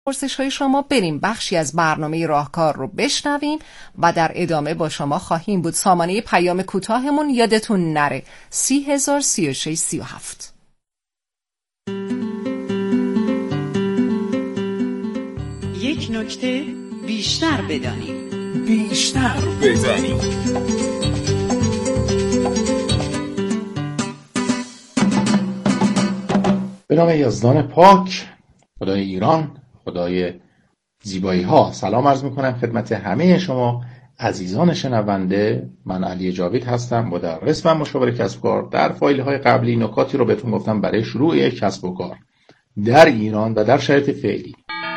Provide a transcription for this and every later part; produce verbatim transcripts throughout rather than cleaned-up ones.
پرسش های شما بریم بخشی از برنامه راهکار رو بشنویم و در ادامه با شما خواهیم بود. سامانه پیام کوتاهمون یادتون نره سی هزار سی و شش سی و هفت. یک نکته بیشتر بدانیم، بیشتر بدانیم. به نام یزدان پاک، خدای ایران، خدای زیبایی ها، سلام عرض میکنم خدمت همه شما عزیزان شنونده. من علی جاوید هستم، مدرس و مشاور کسب و کار. در فایل های قبلی نکاتی رو بهتون گفتم برای شروع کسب و کار در ایران و در شرایط فعلی.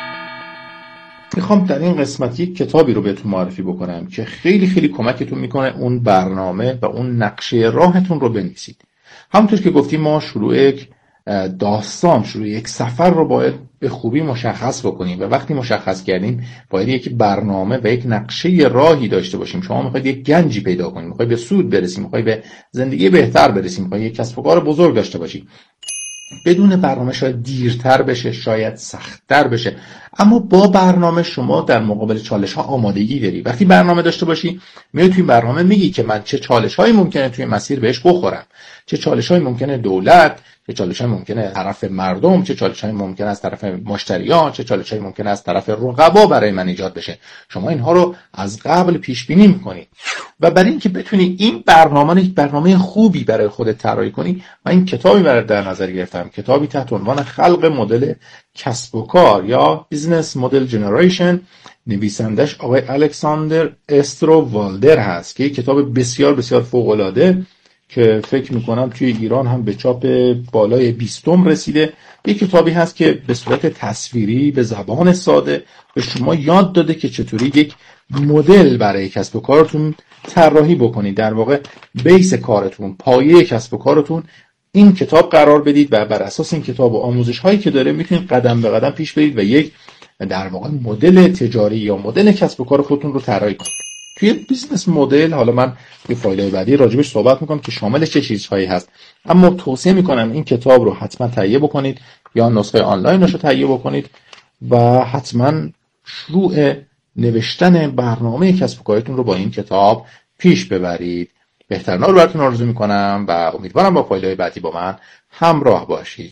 میخوام در این قسمت یک کتابی رو بهتون معرفی بکنم که خیلی خیلی کمکتون میکنه اون برنامه و اون نقشه راهتون رو بنویسید. همونطور که گفتیم ما شروع یک داستان، شروع یک سفر رو باید به خوبی مشخص بکنیم و وقتی مشخص کردیم باید یک برنامه و یک نقشه راهی داشته باشیم. شما میخواید یک گنجی پیدا کنید، میخواید به سود برسید، میخواید به زندگی بهتر برسید، میخواید یک کسب و کار بزرگ داشته باشید. بدون برنامه شاید دیرتر بشه، شاید سخت‌تر بشه، اما با برنامه شما در مقابل چالش‌ها آمادگی داری. وقتی برنامه داشته باشی میای توی برنامه میگی که من چه چالش‌هایی ممکنه توی مسیر بهش بخورم، چه چالش‌هایی ممکنه دولت، چه چالش‌هایی ممکنه طرف مردم، چه چالش‌هایی ممکنه از طرف مشتریان، چه چالش‌هایی ممکنه از طرف رقبا برای من ایجاد بشه. شما اینها رو از قبل پیش بینی می‌کنی و برای اینکه بتونی این برنامه یک برنامه خوبی برای خودت طراحی کنی، من این کتابی برات در نظر گرفتم، کتابی تحت عنوان خلق مدل کسب و کار یا بیزنس مدل جنریشن. نویسندش آقای الکساندر استرووالدر هست که یک کتاب بسیار بسیار فوق‌العاده که فکر میکنم توی ایران هم به چاپ بالای بیستم رسیده. یک کتابی هست که به صورت تصویری به زبان ساده به شما یاد داده که چطوری یک مدل برای کسب و کارتون طراحی بکنید. در واقع بیس کارتون، پایه کسب و کارتون این کتاب قرار بدید و بر اساس این کتاب و آموزش هایی که داره میتونید قدم به قدم پیش برید و یک در واقع مدل تجاری یا مدل کسب و کار خودتون رو طراحی کنید. توی بیزنس مدل حالا من توی فایل‌های بعدی راجبش صحبت میکنم که شامل چه چیزهایی هست، اما توصیه میکنم این کتاب رو حتما تهیه بکنید یا نسخه آنلاینش رو تهیه بکنید و حتما شروع نوشتن برنامه کسب و کارتون رو با این کتاب پیش ببرید. بهترین رو براتون آرزو میکنم و امیدوارم با فایل‌های بعدی با من همراه باشید.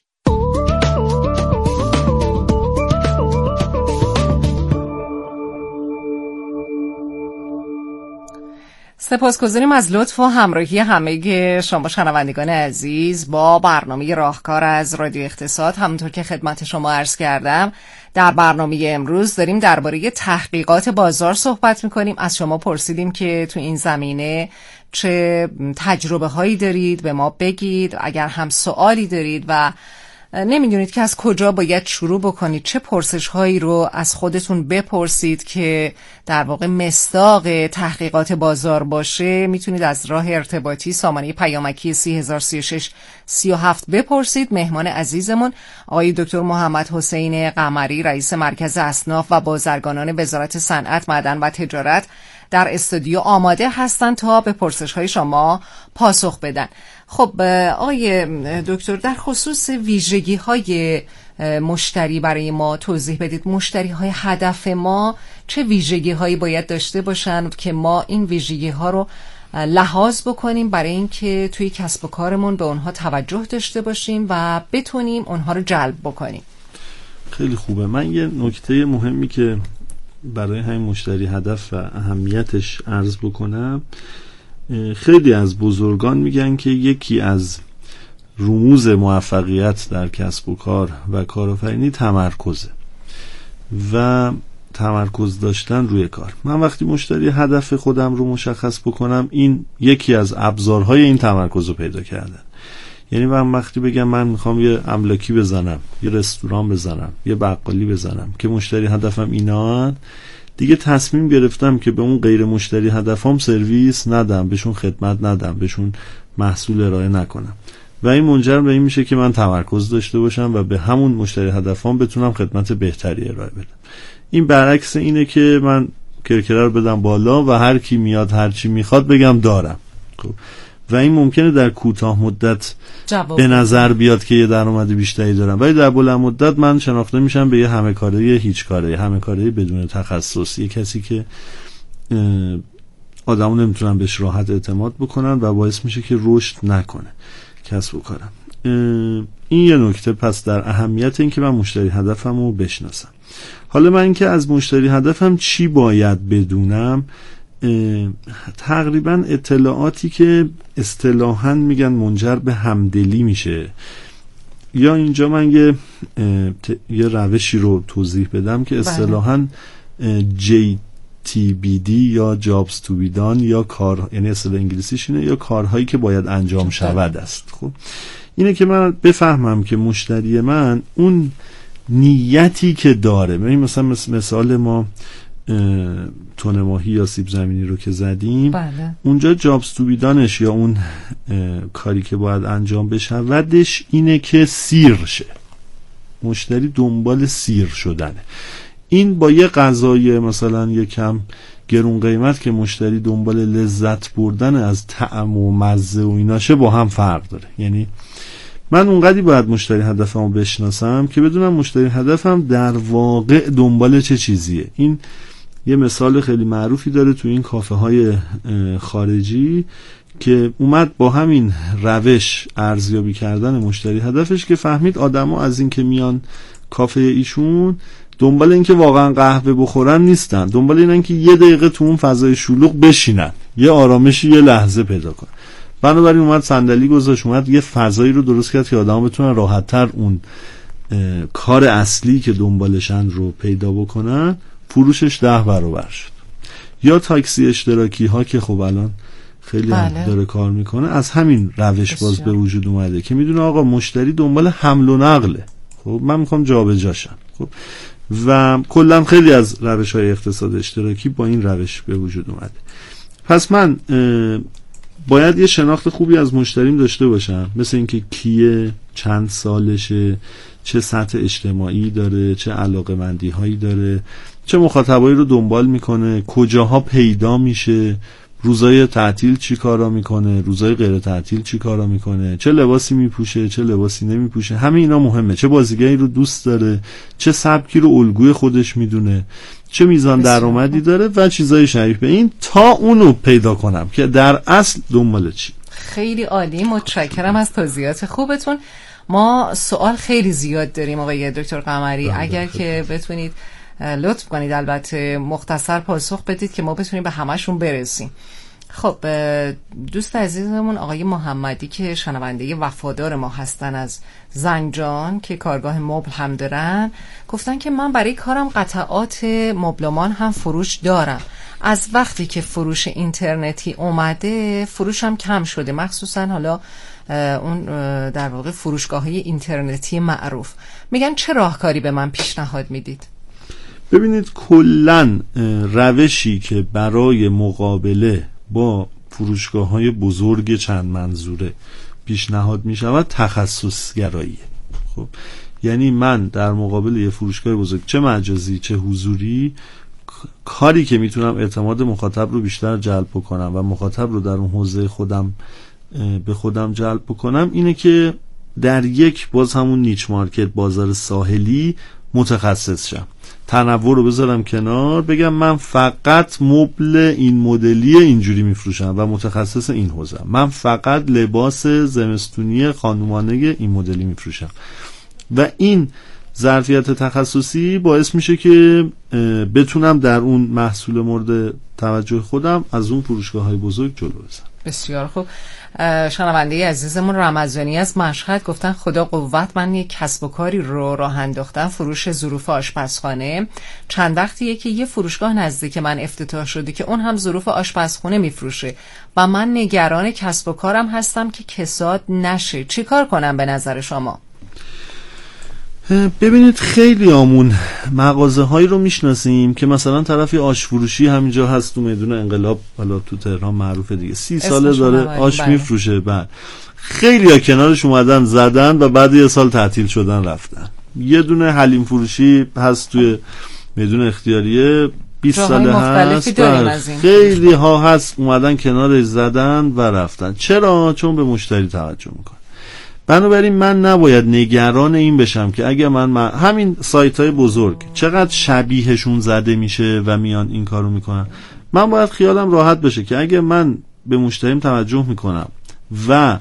سپاسگزاریم از لطف و همراهی همه شما شنوندگان عزیز با برنامه راهکار از رادیو اقتصاد. همونطور که خدمت شما عرض کردم در برنامه امروز داریم درباره تحقیقات بازار صحبت میکنیم. از شما پرسیدیم که تو این زمینه چه تجربه هایی دارید، به ما بگید. اگر هم سوالی دارید و نمیدونید که از کجا باید شروع بکنید، چه پرسش هایی رو از خودتون بپرسید که در واقع مصداق تحقیقات بازار باشه، میتونید از راه ارتباطی سامانه پیامکی سی هزار سی و شش سی و هفت بپرسید. مهمان عزیزمون آقای دکتر محمد حسین قمری، رئیس مرکز اصناف و بازرگانان وزارت صنعت، معدن و تجارت در استودیو آماده هستن تا به پرسش های شما پاسخ بدن. خب آقای دکتر، در خصوص ویژگی های مشتری برای ما توضیح بدید. مشتری های هدف ما چه ویژگی هایی باید داشته باشن که ما این ویژگی ها رو لحاظ بکنیم برای اینکه توی کسب و کارمون به اونها توجه داشته باشیم و بتونیم اونها رو جلب بکنیم؟ خیلی خوبه. من یه نکته مهمی که برای همین مشتری هدف و اهمیتش عرض بکنم، خیلی از بزرگان میگن که یکی از رموز موفقیت در کسب و کار و کارآفرینی تمرکزه و تمرکز داشتن روی کار. من وقتی مشتری هدف خودم رو مشخص بکنم، این یکی از ابزارهای این تمرکز رو پیدا کردن. یعنی من وقتی بگم من میخوام یه املاکی بزنم، یه رستوران بزنم، یه بقالی بزنم که مشتری هدفم اینا، دیگه تصمیم گرفتم که به اون غیر مشتری هدفم سرویس ندم، بهشون خدمت ندم، بهشون محصول ارائه نکنم و این منجر به این میشه که من تمرکز داشته باشم و به همون مشتری هدفم بتونم خدمت بهتری ارائه بدم. این برعکس اینه که من کرکره رو بدم بالا و هر کی میاد هر چی میخواد بگم دارم. خب و این ممکنه در کوتاه مدت جواب به نظر بیاد که یه درآمد بیشتری دارم، ولی در بلند مدت من شناخته میشم به یه همه کاره هیچ کاره، همه کاره بدون تخصص، یه کسی که آدمو نمیتونن بهش راحت اعتماد بکنن و باعث میشه که رشد نکنه کسب و کارم. این یه نکته. پس در اهمیت این که من مشتری هدفم رو بشناسم. حالا من که از مشتری هدفم چی باید بدونم، تقریبا اطلاعاتی که اصطلاحاً میگن منجر به همدلی میشه. یا اینجا من یه یه روشی رو توضیح بدم که اصطلاحاً جی تی بی دی یا جابز تو بی دان یا کار، یعنی اصطلاح انگلیسیش اینه، یا کارهایی که باید انجام شود است. خب اینه که من بفهمم که مشتری من اون نیتی که داره، مثلا مثال ما تونه ماهی یا سیب زمینی رو که زدیم، بله. اونجا جابز تو بی دانش یا اون کاری که باید انجام بشودش اینه که سیر شه. مشتری دنبال سیر شدنه. این با یه غذای مثلا یه کم گرون قیمت که مشتری دنبال لذت بردن از طعم و مزه و ایناشه با هم فرق داره. یعنی من اونقدی باید مشتری هدفمو بشناسم که بدونم مشتری هدفم در واقع دنبال چه چیزیه. این یه مثال خیلی معروفی داره تو این کافه های خارجی که اومد با همین روش ارزیابی کردن مشتری هدفش که فهمید آدما از این که میان کافه ایشون دنبال این که واقعا قهوه بخورن نیستن، دنبال اینن که یه دقیقه تو اون فضای شلوغ بشینن، یه آرامشی یه لحظه پیدا کنن. بنابراین اومد صندلی گذاشت، اومد یه فضایی رو درست کرد که آدما بتونن راحت‌تر اون کار اصلی که دنبالشن رو پیدا بکنن. فروشش ده برابر شد. یا تاکسی اشتراکی ها که خب الان خیلی بله. هم داره کار میکنه، از همین روش باز به وجود اومده که میدونه آقا مشتری دنبال حمل و نقله، خب من میخوام جابجاشم. خب و کلا خیلی از روش های اقتصاد اشتراکی با این روش به وجود اومده. پس من باید یه شناخت خوبی از مشتریم داشته باشم، مثل اینکه کیه، چند سالشه، چه سطح اجتماعی داره، چه علاقه‌مندی هایی داره، چه مخاطبایی رو دنبال میکنه، کجاها پیدا میشه، روزای تعطیل چی کارا میکنه، روزای غیر تعطیل چی کارا میکنه، چه لباسی میپوشه، چه لباسی نمیپوشه. همه اینا مهمه. چه بازیگری رو دوست داره، چه سبکی رو الگوی خودش میدونه، چه میزان درآمدی داره و چیزای شبیه به این، تا اونو پیدا کنم که در اصل دنبال چی. خیلی عالی، متشکرم از توضیحات خوبتون. ما سوال خیلی زیاد داریم آقای دکتر قمری، اگر که بتونید لطف کنید البته مختصر پاسخ بدید که ما بتونیم به همشون برسیم. خب دوست عزیزمون آقای محمدی که شنونده وفادار ما هستن از زنجان که کارگاه مبل هم دارن، گفتن که من برای کارم قطعات مبلمان هم فروش دارم. از وقتی که فروش اینترنتی اومده فروشم کم شده، مخصوصا حالا اون در واقع فروشگاه‌های اینترنتی معروف. میگن چه راهکاری به من پیشنهاد میدید؟ ببینید کلن روشی که برای مقابله با فروشگاه‌های بزرگ چند منظوره پیشنهاد میشود تخصص گراییه. خب یعنی من در مقابل یه فروشگاه بزرگ، چه مجازی چه حضوری، کاری که میتونم اعتماد مخاطب رو بیشتر جلب بکنم و مخاطب رو در اون حوزه خودم به خودم جلب بکنم اینه که در یک باز همون نیچ مارکت، بازار ساحلی متخصص شم. تنوع رو بذارم کنار، بگم من فقط مبل این مدلی اینجوری میفروشم و متخصص این حوزه. من فقط لباس زمستونی خانومانه این مدلی میفروشم و این ظرفیت تخصصی باعث میشه که بتونم در اون محصول مورد توجه خودم از اون فروشگاه‌های بزرگ جلو بزنم. بسیار خوب. شنونده عزیزمون رمضانی از مشهد گفتن خدا قوت، من یک کسب و کاری رو راه انداختم، فروش ظروف آشپزخانه. چند وقتیه که یه فروشگاه نزدیک من افتتاح شده که اون هم ظروف آشپزخونه میفروشه و من نگران کسب و کارم هستم که کساد نشه. چی کار کنم به نظر شما؟ ببینید خیلی آمون مغازه هایی رو میشناسیم که مثلا طرفی آش فروشی همینجا هست تو میدون انقلاب، حالا تو تهران معروفه دیگه، سی ساله داره آش بله. میفروشه. بعد خیلی ها کنارش اومدن زدن و بعد یه سال تعطیل شدن رفتن. یه دونه حلیم فروشی هست توی میدون اختیاریه، بیست ساله هست خیلی ها هست اومدن کنارش زدن و رفتن. چرا؟ چون به مشتری توجه میکنه. بنابراین من نباید نگران این بشم که اگه من, من همین سایت های بزرگ چقدر شبیهشون زده میشه و میان این کارو میکنن، من باید خیالم راحت بشه که اگه من به مشتریم توجه میکنم و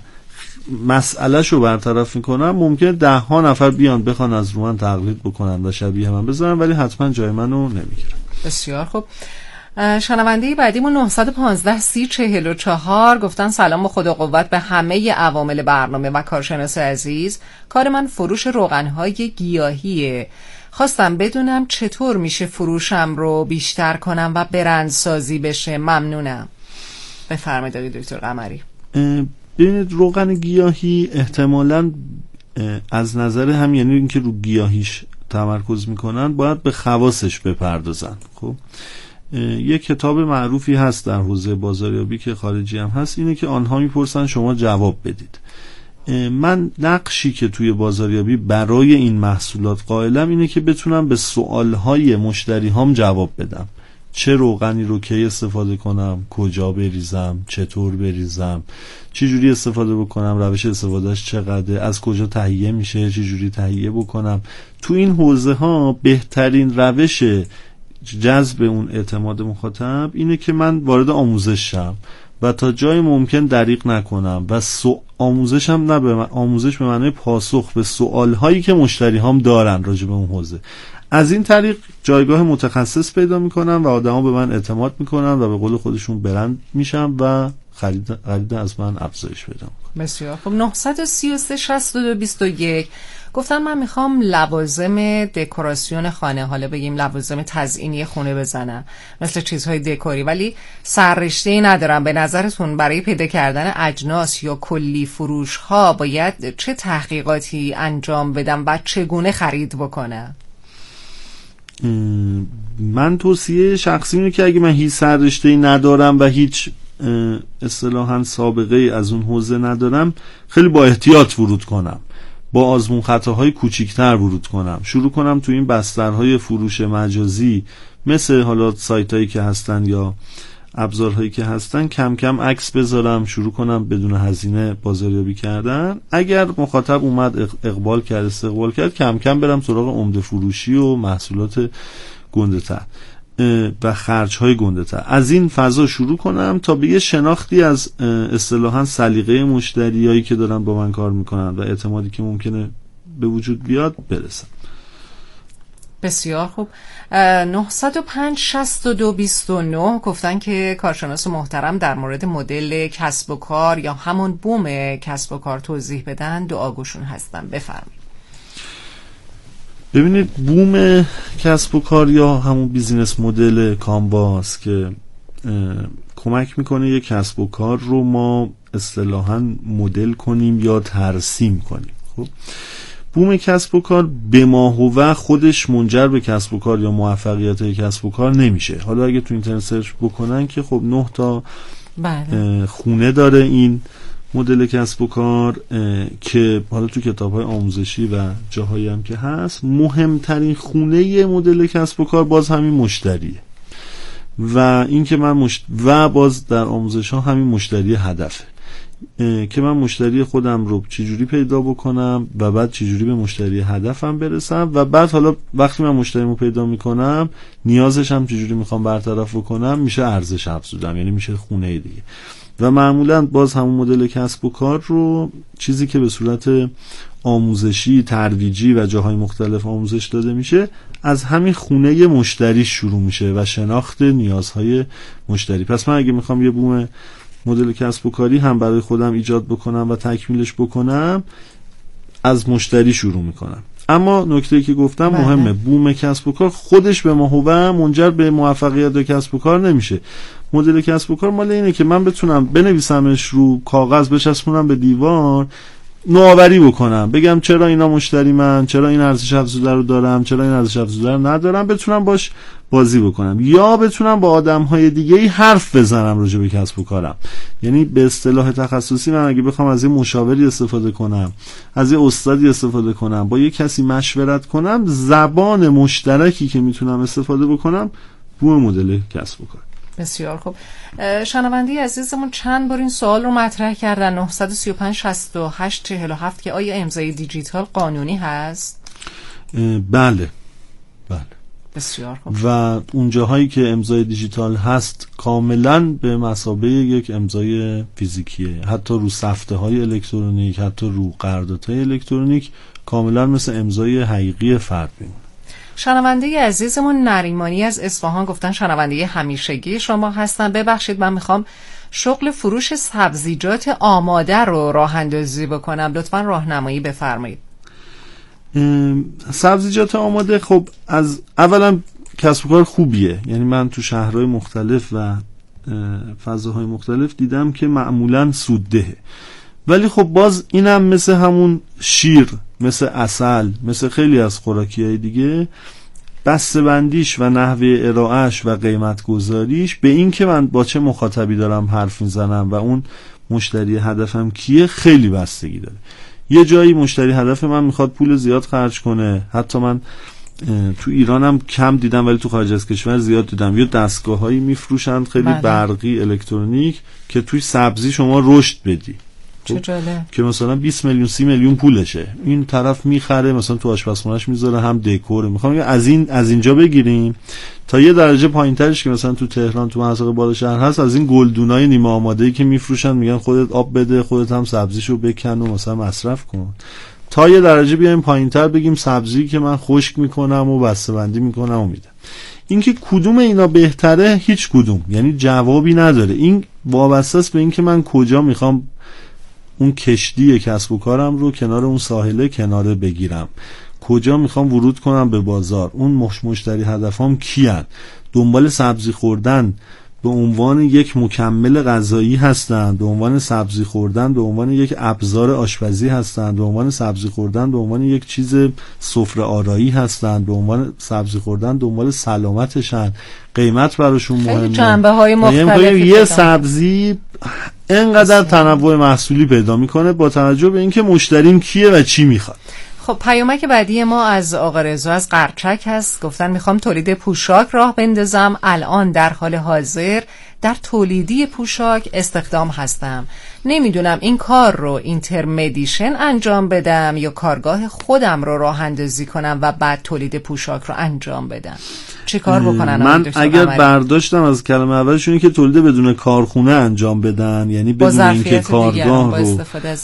مسئله شو برطرف میکنم، ممکنه ده ها نفر بیان بخوان از رو من تقلید بکنن و شبیه من بذارن، ولی حتما جای منو نمیگیرن. بسیار خوب. شنونده بعدیمون نهصد و پانزده سی چهل و چهار گفتن سلام و خدا قوت به همه عوامل برنامه و کارشناس عزیز. کار من فروش روغنهای گیاهیه. خواستم بدونم چطور میشه فروشم رو بیشتر کنم و برندسازی بشه. ممنونم. بفرمایید آقای دکتر قمری. ببینید روغن گیاهی احتمالاً از نظر هم، یعنی اینکه رو گیاهیش تمرکز میکنن، باید به خواصش بپردازن. خب یک کتاب معروفی هست در حوزه بازاریابی که خارجی هم هست، اینه که آنها میپرسن شما جواب بدید. من نقشی که توی بازاریابی برای این محصولات قائلم اینه که بتونم به سوالهای مشتری هام جواب بدم. چه روغنی رو کی استفاده کنم، کجا بریزم، چطور بریزم، چه جوری استفاده بکنم، روش استفادهش چقدره، از کجا تهیه میشه، چه جوری تهیه بکنم. تو این حوزه ها بهترین روش جذب اون اعتماد مخاطب اینه که من وارد آموزش شم و تا جای ممکن دریغ نکنم و سو آموزشم نه به من... آموزش به معنی پاسخ به سوال هایی که مشتری هام دارن راجع به اون حوزه. از این طریق جایگاه متخصص پیدا میکنم و آدما به من اعتماد میکنن و به قول خودشون برند میشم و خرید خرید از من افزایش پیدا میکنه. بسیار خب. نهصد و سی و سه شصت و دو بیست و یک گفتن من میخوام لوازم دکوراسیون خانه، حالا بگیم لوازم تزیینی خونه بزنم مثل چیزهای دکوری، ولی سررشته‌ای ندارم. به نظرتون برای پیدا کردن اجناس یا کلی فروش ها باید چه تحقیقاتی انجام بدم و چگونه خرید بکنم؟ من توصیه شخصی اینه که اگه من هیچ سررشته‌ای ندارم و هیچ اصطلاحاً سابقه از اون حوزه ندارم، خیلی با احتیاط ورود کنم، با آزمون خطاهای کوچیکتر ورود کنم، شروع کنم تو این بسترهای فروش مجازی مثل حالا سایتایی که هستن یا ابزارهایی که هستن، کم کم عکس بذارم، شروع کنم بدون هزینه بازاریابی کردن. اگر مخاطب اومد اقبال کرد، استقبال کرد، کم کم برم سراغ عمده فروشی و محصولات گنده‌تر و خرج‌های گنده‌تر. از این فضا شروع کنم تا به یه شناختی از اصطلاحاً سلیقه مشتریایی که دارن با من کار میکنن و اعتمادی که ممکنه به وجود بیاد برسم. بسیار خوب. نهصد و پنج شصت و دو بیست و نه گفتن که کارشناس محترم در مورد مدل کسب و کار یا همون بوم کسب و کار توضیح بدن، دعاگوشون هستن. بفرمایید. ببینید، بوم کسب و کار یا همون بیزینس مدل کانواس که کمک میکنه یک کسب و کار رو ما اصطلاحاً مدل کنیم یا ترسیم کنیم. خب بوم کسب و کار به ما هو خودش منجر به کسب و کار یا موفقیت کسب و کار نمیشه. حالا اگه تو اینترنت سرچ بکنن که خب نه تا بله. خونه داره این مدل کسب و کار که حالا تو کتاب‌های آموزشی و جاهایی هم که هست، مهمترین خونه مدل کسب و کار باز همین مشتریه و این که من مشت... و باز در آموزش ها همین مشتری هدفه که من مشتری خودم رو چجوری پیدا بکنم و بعد چجوری به مشتری هدفم برسم و بعد حالا وقتی من مشتریمو پیدا میکنم نیازش هم چجوری میخوام برطرف بکنم، میشه ارزش افزودم، یعنی میشه خونه دیگه. و معمولا باز همون مدل کسب و کار رو چیزی که به صورت آموزشی، ترویجی و جاهای مختلف آموزش داده میشه، از همین خونه مشتری شروع میشه و شناخت نیازهای مشتری. پس من اگه میخوام یه بوم مدل کسب و کاری هم برای خودم ایجاد بکنم و تکمیلش بکنم، از مشتری شروع میکنم. اما نکته‌ای که گفتم بله. مهمه، بوم کسب و کار خودش به ما هو منجر به موفقیت کسب و کار نمیشه. مدل کسب و کار مال اینه که من بتونم بنویسمش رو کاغذ، بچسبونم به دیوار، نوآوری بکنم، بگم چرا اینا مشتری من، چرا این ارزش افزوده رو دارم، چرا این ارزش افزوده رو ندارم، بتونم باش بازی بکنم یا بتونم با آدم‌های دیگه‌ای حرف بزنم راجع به کسب و کارم. یعنی به اصطلاح تخصصی من اگه بخوام از یه مشاوری استفاده کنم، از یه استادی استفاده کنم، با یه کسی مشورت کنم، زبان مشترکی که میتونم استفاده بکنم مشبوه مدل کسب و کار. بسیار خوب. شنونده عزیزمون چند بار این سوال رو مطرح کردن. نه سه پنج شصت و هشت چهل و هفت که آیا امضای دیجیتال قانونی هست؟ بله بله. بسیار خوب. و اون جاهایی که امضای دیجیتال هست کاملا به مثابه یک امضای فیزیکیه، حتی رو سفته های الکترونیک، حتی رو قراردادهای الکترونیک کاملا مثل امضای حقیقی فرد میمونه. شنونده عزیزمون نریمانی از اصفهان گفتن شنونده همیشگی شما هستن. ببخشید من میخوام شغل فروش سبزیجات آماده رو راه اندازی بکنم، لطفاً راهنمایی بفرمایید. سبزیجات آماده خب از اولا کسب و کار خوبیه، یعنی من تو شهرهای مختلف و فضاهای مختلف دیدم که معمولا سوددهه، ولی خب باز اینم مثل همون شیر، مثل عسل، مثل خیلی از خوراکی‌های دیگه بسته‌بندیش و نحوه ارائهش و قیمت گذاریش به این که من با چه مخاطبی دارم حرف میزنم و اون مشتری هدفم کیه خیلی بستگی داره. یه جایی مشتری هدف من میخواد پول زیاد خرج کنه، حتی من تو ایرانم کم دیدم ولی تو خارج از کشور زیاد دیدم، یه دستگاهایی میفروشند خیلی بله. برقی الکترونیک که توی سبزی شما رشد بدی که مثلا بیست میلیون سی میلیون پولشه، این طرف میخره مثلا تو آشپزخونه‌اش میذاره هم دکوره. میخوام از این از اینجا بگیریم تا یه درجه پایینترش که مثلا تو تهران تو مناطق بالا شهر هست، از این گلدونای نیمه آماده‌ای که میفروشن میگن خودت آب بده، خودت هم سبزیشو بکن و مثلا مصرف کن، تا یه درجه بیایم پایینتر بگیم سبزی که من خشک میکنم و بسته‌بندی میکنم و میدم. اینکه کدوم اینا بهتره هیچ کدوم، یعنی جوابی نداره. این وابسته است به اینکه من کجا میخوام اون کشتی کسب و کارم رو کنار اون ساحله کناره بگیرم، کجا میخوام ورود کنم به بازار، اون مش مشتری هدفام کیان، دنبال سبزی خوردن به عنوان یک مکمل غذایی هستند، به عنوان سبزی خوردن به عنوان یک ابزار آشپزی هستند، به عنوان سبزی خوردن به عنوان یک چیز سفره آرایی هستند، به عنوان سبزی خوردن دنبال سلامتشن، قیمت براشون مهمه. جنبه‌های مختلفی یه سبزی اینقدر تنوع محصولی پیدا میکنه با توجه به اینکه مشتریم کیه و چی میخواد. خب پیامک بعدی ما از آقا رضا از قرچک هست. گفتن میخوام تولید پوشاک راه بندازم، الان در حال حاضر در تولیدی پوشاک استخدام هستم، نمیدونم این کار رو اینترمدیشن انجام بدم یا کارگاه خودم رو راه اندازی کنم و بعد تولید پوشاک رو انجام بدم. چه کار بکنن؟ من اگر برداشتم از کلمه اولش اینه که تولید بدون کارخونه انجام بدن، یعنی بدون اینکه کارگاه رو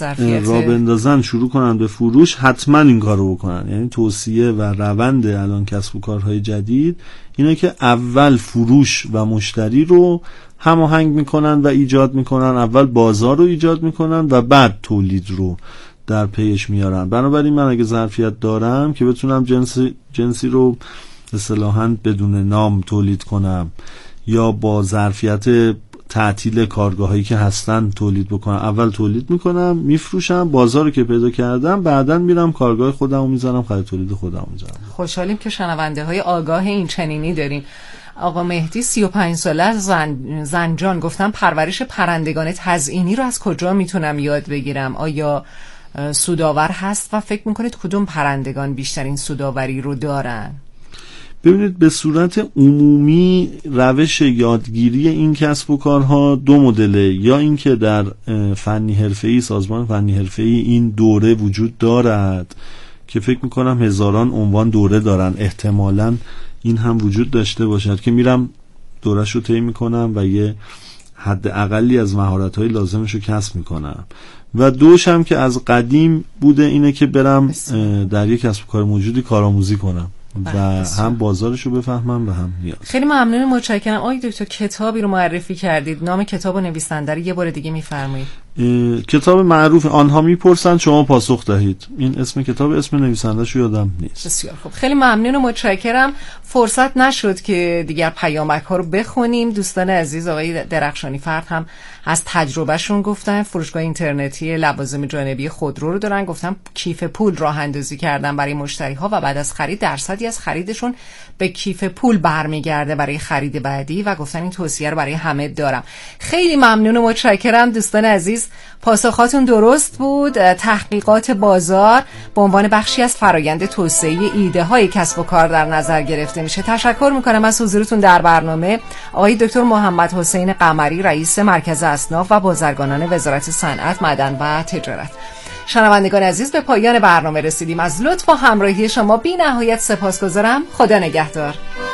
راه بندازن شروع کنن به فروش، حتما این کار رو بکنن. یعنی توصیه و روند الان کسب و کارهای جدید اینه که اول فروش و مشتری رو هماهنگ میکنن و ایجاد میکنن، اول بازار رو ایجاد میکنن و بعد تولید رو در پیش میارن. بنابراین من اگه ظرفیت دارم که بتونم جنسی جنسی رو اصطلاحاً بدون نام تولید کنم یا با ظرفیت تعطیل کارگاهایی که هستن تولید بکنم، اول تولید میکنم میفروشم، بازارو که پیدا کردم بعداً میرم کارگاه خودمو میزنم، خرید تولید خودمو میزنم. خوشحالیم که شنونده های آگاه این چنینی داریم. آقا مهدی سی و پنج ساله زن... زنجان گفتم پرورش پرندگان تزئینی رو از کجا میتونم یاد بگیرم؟ آیا سودآور هست و فکر میکنید کدوم پرندگان بیشترین سودآوری رو دارن؟ ببینید به صورت عمومی روش یادگیری این کسب و کارها دو مدله، یا اینکه در فنی حرفه‌ای سازمان فنی حرفه‌ای این دوره وجود دارد که فکر میکنم هزاران عنوان دوره دارن، احتمالاً این هم وجود داشته باشد که میرم دورش رو طی میکنم و یه حد اقلی از مهارت‌های لازمش رو کسب میکنم. و دوش هم که از قدیم بوده اینه که برم در یک کسب و کار موجودی کارآموزی کنم و هم بازارش رو بفهمم و هم نیاز. خیلی ممنون، متشکرم. آقای دکتر کتابی رو معرفی کردید، نام کتاب و نویسنده رو یه بار دیگه میفرمایید؟ کتاب معروف آنها میپرسند شما پاسخ دهید، این اسم کتاب، اسم نویسنده‌ش رو یادم نیست. بسیار خوب، خیلی ممنون و متشکرم. فرصت نشد که دیگر پیامک ها رو بخونیم. دوستان عزیز آقای درخشانی فرد هم از تجربهشون گفتن، فروشگاه اینترنتی لوازم جانبی خودرو رو دارن، گفتن کیف پول راه اندازی کردن برای مشتری ها و بعد از خرید درصدی از خریدشون به کیف پول برمیگرده برای خرید بعدی و گفتن این توصیه رو برای همه دارم. خیلی ممنون و متشکرم دوستان عزیز، پاسخاتون درست بود. تحقیقات بازار به عنوان بخشی از فرایند توسعه ایده های کسب و کار در نظر گرفته میشه. تشکر میکنم از حضورتون در برنامه آقای دکتر محمد حسین قمری، رئیس مرکز اصناف و بازرگانان وزارت صنعت، معدن و تجارت. شنوندگان عزیز، به پایان برنامه رسیدیم. از لطف و همراهی شما بی نهایت سپاسگزارم. خدا نگهدار.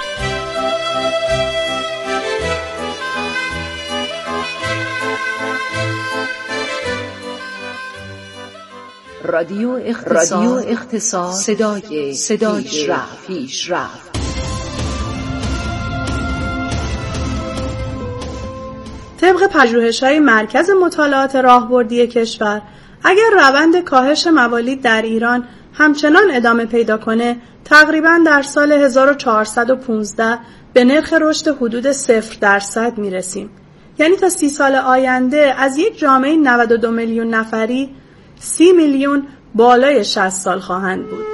رادیو اختصاص, رادیو اختصاص صدای, صدای پیشرفت. پیشرفت. طبق پژوهش‌های مرکز مطالعات راهبردی کشور، اگر روند کاهش موالید در ایران همچنان ادامه پیدا کنه، تقریباً در سال هزار و چهارصد و پانزده به نرخ رشد حدود صفر درصد میرسیم. یعنی تا سی سال آینده از یک جامعه نود و دو میلیون نفری سی میلیون بالای شصت سال خواهند بود.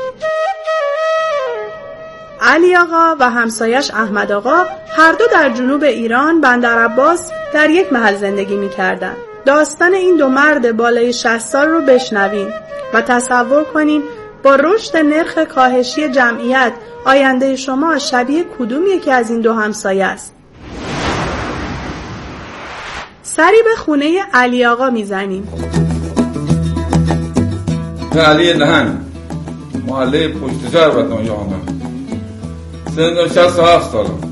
علی آقا و همسایش احمد آقا هر دو در جنوب ایران بندرعباس در یک محل زندگی می‌کردند. داستان این دو مرد بالای شصت سال رو بشنوین و تصور کنین با رشد نرخ کاهشی جمعیت آینده شما شبیه کدوم یکی از این دو همسایه است؟ سری به خونه علی آقا میزنیم. علی دهن محله پشت جای بدنام یامن سن شصت و هفت سالم،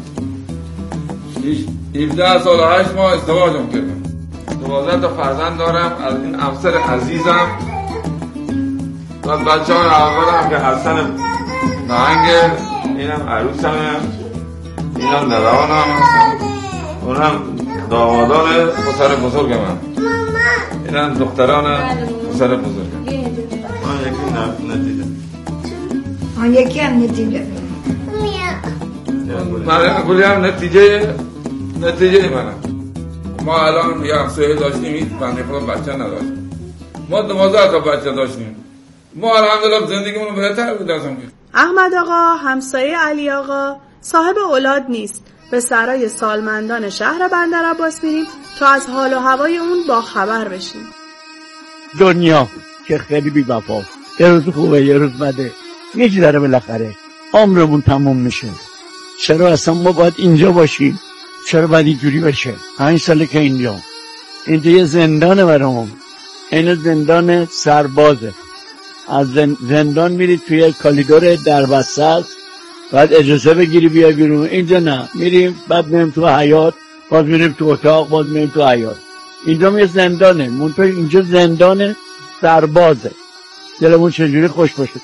هفده سال و هشت ماه ازدواجم کردم. دوازده تا فرزند دارم از این همسر عزیزم و بچه های اول هم که حسن نهنگ، اینم عروسم، اینم نوانم هستم، اونم دامادان پسر بزرگ من، اینم دختران پسر بزرگ. آن یکی نتیجه آن یکی هم نتیجه من کلی هم نتیجه نتیجه منم. ما الان یه همسایه داشتیم، این بنده خدا بچه نداشتیم، ما دوازده تا بچه داشتیم. ما الحمدلله زندگیمون بهتر بود از اون. احمد آقا همسایه علی آقا صاحب اولاد نیست. به سرای سالمندان شهر بندرعباس میریم تا از حال و هوای اون با خبر بشیم. دنیا که خیلی بی وفاست، یه روز خوبه یه روز بده، یه چیز داره بالاخره عمرمون تموم میشه. چرا اصلا ما باید اینجا باشیم؟ چرا باید اینجوری بشه؟ پنج ساله که اینجا اینجا یه زندانه برامون، این زندان سربازه. از زندان میرید توی کالیدور دربسته است، بعد اجازه بگیری بیا بیرون. اینجا نه، میریم بعد میریم تو حیاط، باز میریم تو اتاق، باز میریم تو حیاط. اینجا یه زندانه، منطقه اینجا زندان سربازه. دلمون چجوری خوش باشه.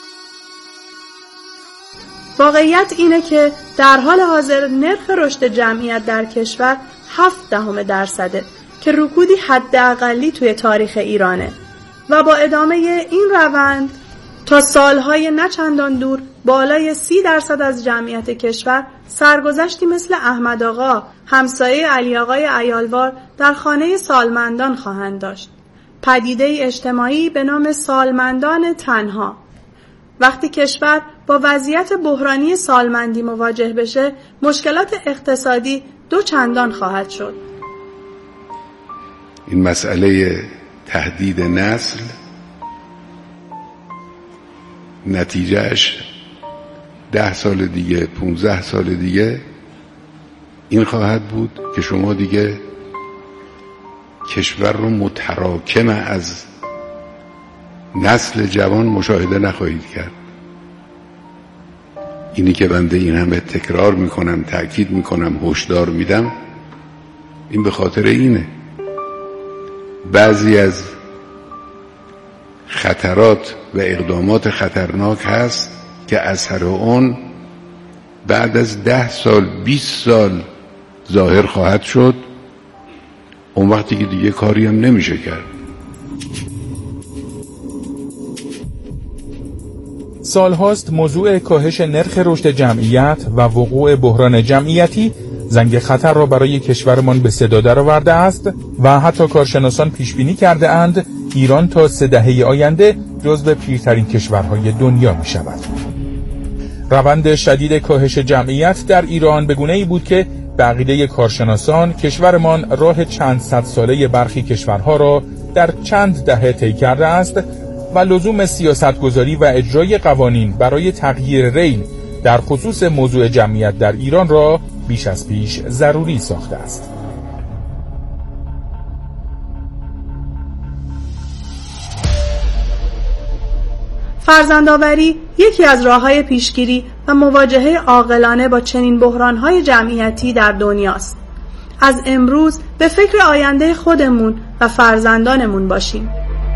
واقعیت اینه که در حال حاضر نرخ رشد جمعیت در کشور هفت دهم درصده که رکودی حداقلی توی تاریخ ایرانه و با ادامه این روند تا سالهای نچندان دور بالای سی درصد از جمعیت کشور سرگذشتی مثل احمد آقا همسایه علی آقای عیالوار در خانه سالمندان خواهند داشت. پدیده اجتماعی به نام سالمندان تنها. وقتی کشور با وضعیت بحرانی سالمندی مواجه بشه، مشکلات اقتصادی دو چندان خواهد شد. این مسئله تهدید نسل نتیجهش ده سال دیگه، پونزده سال دیگه این خواهد بود که شما دیگه کشور رو متراکم از نسل جوان مشاهده نخواهید کرد. اینی که بنده این همه تکرار میکنم، تأکید میکنم، هشدار میدم، این به خاطر اینه. بعضی از خطرات و اقدامات خطرناک هست که اثر اون بعد از ده سال بیست سال ظاهر خواهد شد. اون وقتی که دیگه کاری هم نمیشه کرد. سالهاست موضوع کاهش نرخ رشد جمعیت و وقوع بحران جمعیتی زنگ خطر را برای کشورمان به صدا درآورده است و حتی کارشناسان پیش بینی کرده اند ایران تا سه دهه آینده جزو پیرترین کشورهای دنیا می شود. روند شدید کاهش جمعیت در ایران به گونه‌ای بود که به عقیده کارشناسان کشورمان راه چند صد ساله برخی کشورها را در چند دهه طی کرده است و لزوم سیاستگذاری و اجرای قوانین برای تغییر ریل در خصوص موضوع جمعیت در ایران را بیش از پیش ضروری ساخته است. فرزندآوری یکی از راه‌های پیشگیری و مواجهه عاقلانه با چنین بحران‌های جمعیتی در دنیاست. از امروز به فکر آینده خودمون و فرزندانمون باشیم.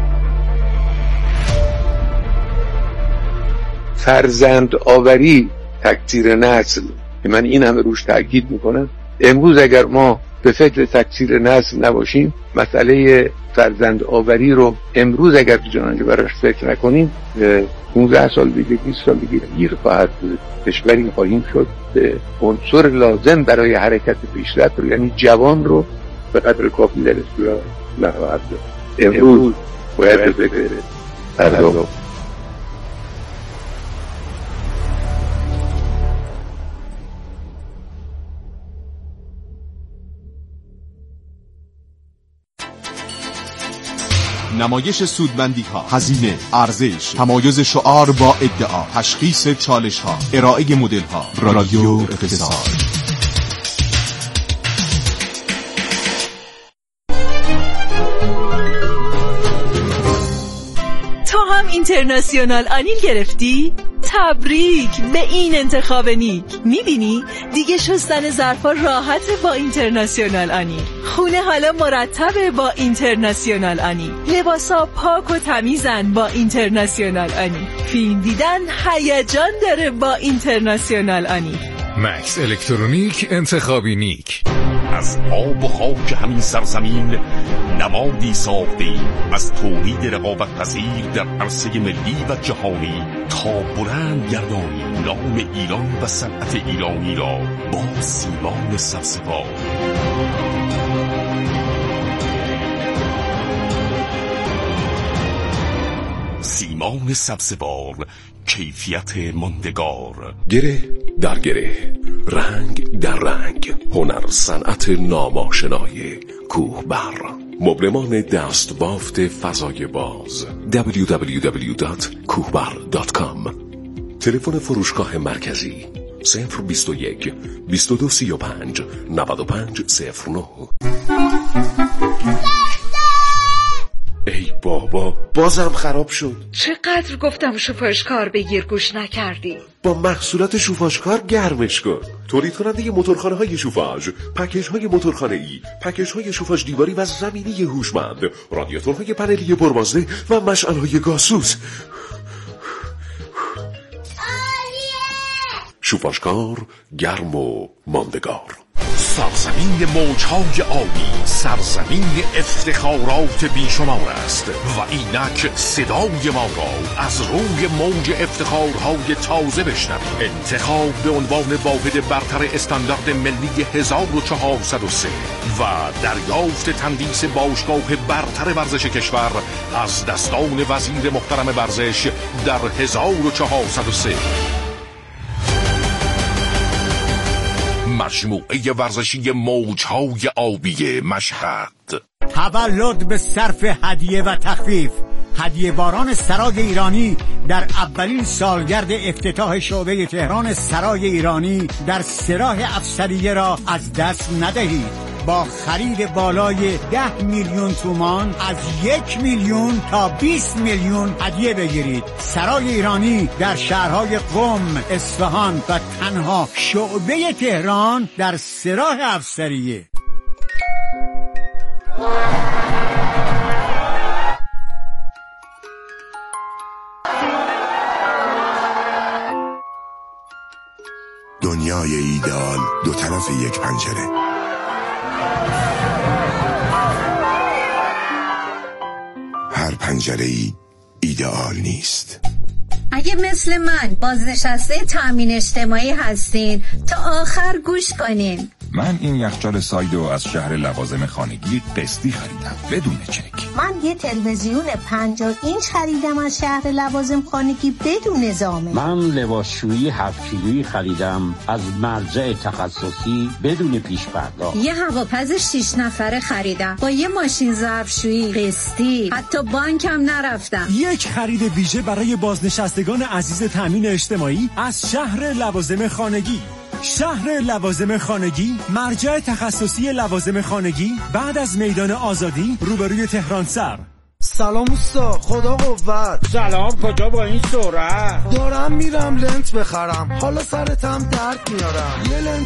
فرزند آوری تکثیر نسل، من این همه روش تاکید میکنم. امروز اگر ما به فکر تکثیر نسل نباشیم، مسئله فرزند آوری رو امروز اگر تو جهان براش فکر نکنیم، پانزده سال دیگه، بیست سال دیگه گیر خواهد بود. کشوری خواهیم شد به عنصر لازم برای حرکت پیشرفت رو، یعنی جوان رو به قدر کافی در استورا نخواهد داد. امروز باید به فکر فردا. نمایش سودمندی ها، هزینه، ارزش، تمایز شعار با ادعا، تشخیص چالش ها، ارائه مدل ها. رادیو اقتصاد. تو هم اینترناسیونال آنیل گرفتی؟ تبریک به این انتخاب نیک. میبینی دیگه شستن ظرفا راحته با اینترناسیونال آنیل. خونه حالا مرتبه با اینترناسیونال آنیل. لباسا پاک و تمیزن با اینترناسیونال آنیل. فیلم دیدن هیجان داره با اینترناسیونال آنیل. مکس الکترونیک انتخابی نیک. از آب و خاک همین سرزمین نمادی ساختیم از تولید رقابت پذیر در عرصه ملی و جهانی تا بلند گردانیم نام ایران و صنعت ایرانی را با سیمان سبزوار. سیمان سبزوار، کیفیت ماندگار. گره در گره، رنگ در رنگ، هنر صنعت ناماشنای کوهبر. مبلمان دست بافت فضای باز. دبلیو دبلیو دبلیو دات کوهبر دات کام. تلفن فروشگاه مرکزی صفر بیست و یک بیست و دو سی و پنج نود و پنج صفر نه. ای بابا بازم خراب شد. چقدر گفتم شوفاژکار بگیر گوش نکردی. با محصولات شوفاژکار گرمش کن. تولید کننده موتورخانه های شوفاژ، پکیج های موتورخانه ای، پکیج های شوفاژ دیواری و زمینی هوشمند، رادیاتورهای پنلی پربازده و مشعل های گازسوز. شوفاژکار گرم و ماندگار. سرزمین موجهای آبی، سرزمین افتخارات بیشمار است و اینک صدای ما را از روی موج افتخارهای تازه بشنوید. انتخاب به عنوان واحد برتر استاندارد ملی هزار و چهارصد و سه و دریافت تندیس باشگاه برتر ورزش کشور از دستان وزیر محترم ورزش در هزار و چهارصد و سه. مجموعه ورزشی موجهای آبی مشهد. تولد به صرف هدیه و تخفیف. هدیه باران سرای ایرانی در اولین سالگرد افتتاح شعبه تهران سرای ایرانی در سراح افسریه را از دست ندهید. با خرید بالای ده میلیون تومان از یک میلیون تا بیست میلیون هدیه بگیرید. سرای ایرانی در شهرهای قم، اصفهان و تنها شعبه تهران در سراح افسریه. دنیای ایدئال دو طرف یک پنجره. هر پنجره‌ای ایدئال نیست. اگه مثل من بازنشسته تامین اجتماعی هستین تا آخر گوش کنین. من این یخچال سایدو از شهر لوازم خانگی قسطی خریدم بدون چک. من یه تلویزیون پنجاه اینچ خریدم از شهر لوازم خانگی بدون زامن. من لباسشویی هفت کیلویی خریدم از مرجع تخصصی بدون پیش پرداخت. یه هواپز شش نفره خریدم با یه ماشین ظرفشویی قسطی، حتی بانکم نرفتم. یک خرید ویژه برای بازنشستگان عزیز تامین اجتماعی از شهر لوازم خانگی. شهر لوازم خانگی، مرجع تخصصی لوازم خانگی، بعد از میدان آزادی روبروی تهران سر. سلام اوستا، خدا قوت. سلام، کجا با این سرعت؟ دارم میرم لنت بخرم، حالا سرتم درد میارم. یه لنت